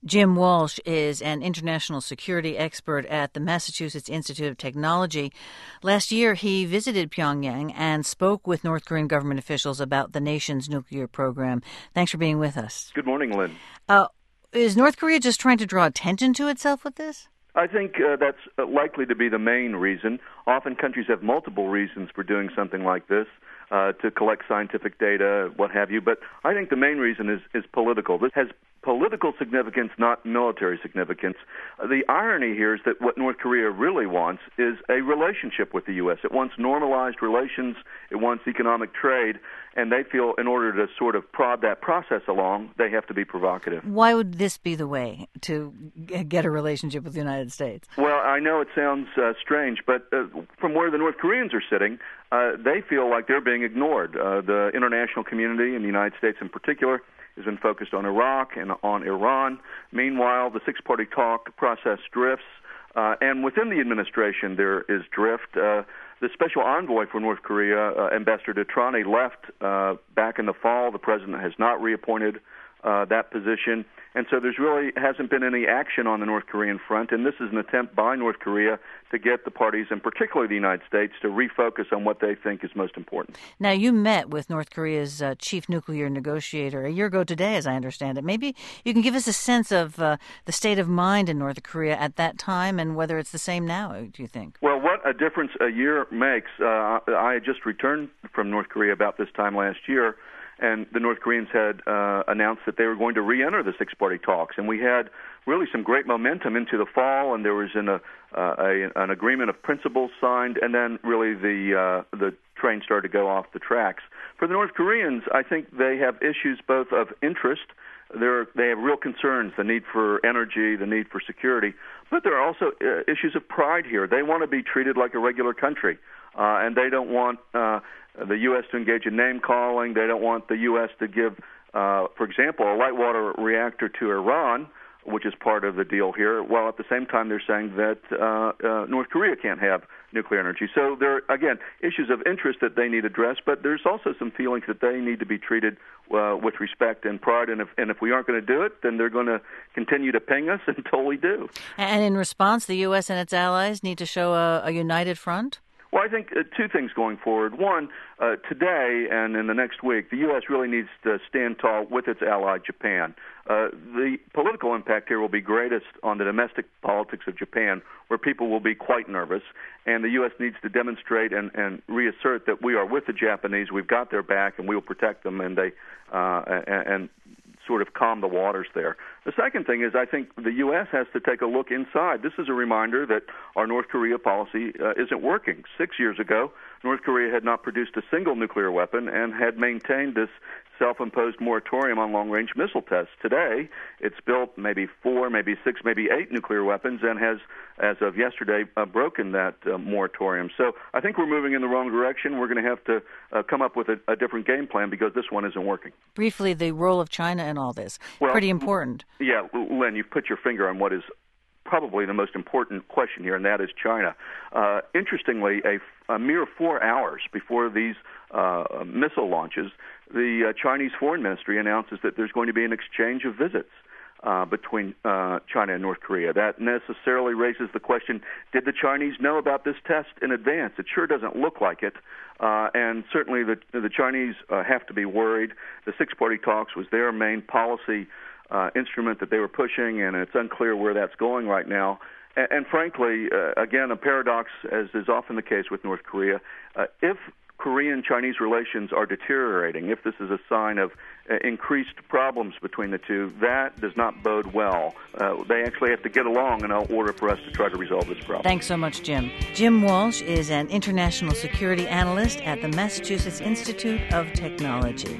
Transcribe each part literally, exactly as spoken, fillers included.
Jim Walsh is an international security expert at the Massachusetts Institute of Technology. Last year, he visited Pyongyang and spoke with North Korean government officials about the nation's nuclear program. Thanks for being with us. Good morning, Lynn. Uh, is North Korea just trying to draw attention to itself with this? I think uh, that's uh, likely to be the main reason. Often countries have multiple reasons for doing something like this, uh, to collect scientific data, what have you. But I think the main reason is, is political. This has political significance, not military significance. Uh, the irony here is that what North Korea really wants is a relationship with the U S. It wants normalized relations. It wants economic trade. And they feel in order to sort of prod that process along, they have to be provocative. Why would this be the way to get a relationship with the United States? Well, I know it sounds uh, strange, but uh, from where the North Koreans are sitting, uh, they feel like they're being ignored. Uh, the international community, and the United States in particular, has been focused on Iraq and on Iran. Meanwhile, the six-party talk process drifts, uh, and within the administration there is drift. Uh, the special envoy for North Korea, uh, Ambassador Detrani, left uh, back in the fall. The president has not reappointed uh, that position. And so there's really hasn't been any action on the North Korean front, and this is an attempt by North Korea to get the parties, and particularly the United States, to refocus on what they think is most important. Now, you met with North Korea's uh, chief nuclear negotiator a year ago today, as I understand it. Maybe you can give us a sense of uh, the state of mind in North Korea at that time and whether it's the same now, do you think? Well, what a difference a year makes. Uh, I had just returned from North Korea about this time last year, and the North Koreans had uh, announced that they were going to re-enter the six-party talks. And we had really some great momentum into the fall, and there was an, uh, a, an agreement of principles signed, and then really the, uh, the train started to go off the tracks. For the North Koreans, I think they have issues both of interest. They're, they have real concerns, the need for energy, the need for security. But there are also uh, issues of pride here. They want to be treated like a regular country, uh, and they don't want uh, the U S to engage in name-calling. They don't want the U S to give, uh, for example, a light water reactor to Iran, which is part of the deal here, while at the same time they're saying that uh, uh, North Korea can't have nuclear energy. So there are, again, issues of interest that they need addressed, but there's also some feelings that they need to be treated uh, with respect and pride, and if, and if we aren't going to do it, then they're going to continue to ping us until we do. And in response, the U S and its allies need to show a, a united front? Well, I think uh, two things going forward. One, uh, today and in the next week, the U S really needs to stand tall with its ally, Japan. Uh, the political impact here will be greatest on the domestic politics of Japan, where people will be quite nervous, and the U S needs to demonstrate and, and reassert that we are with the Japanese, we've got their back, and we will protect them, and they uh, and, and sort of calm the waters there. The second thing is I think the U S has to take a look inside. This is a reminder that our North Korea policy uh, isn't working. Six years ago, North Korea had not produced a single nuclear weapon and had maintained this self-imposed moratorium on long-range missile tests. Today, it's built maybe four, maybe six, maybe eight nuclear weapons and has, as of yesterday, uh, broken that uh, moratorium. So I think we're moving in the wrong direction. We're going to have to uh, come up with a, a different game plan because this one isn't working. Briefly, the role of China in all this, well, pretty important. Yeah, Len, you've put your finger on what is probably the most important question here, and that is China. Uh, interestingly, a, a mere four hours before these uh, missile launches, the uh, Chinese Foreign Ministry announces that there's going to be an exchange of visits uh, between uh, China and North Korea. That necessarily raises the question, did the Chinese know about this test in advance? It sure doesn't look like it. Uh, and certainly the, the Chinese uh, have to be worried. The six-party talks was their main policy Uh, instrument that they were pushing, and it's unclear where that's going right now. And, and frankly, uh, again, a paradox, as is often the case with North Korea, uh, if Korean-Chinese relations are deteriorating, if this is a sign of uh, increased problems between the two, that does not bode well. Uh, they actually have to get along in order for us to try to resolve this problem. Thanks so much, Jim. Jim Walsh is an international security analyst at the Massachusetts Institute of Technology.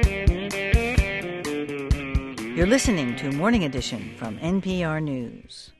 You're listening to Morning Edition from N P R News.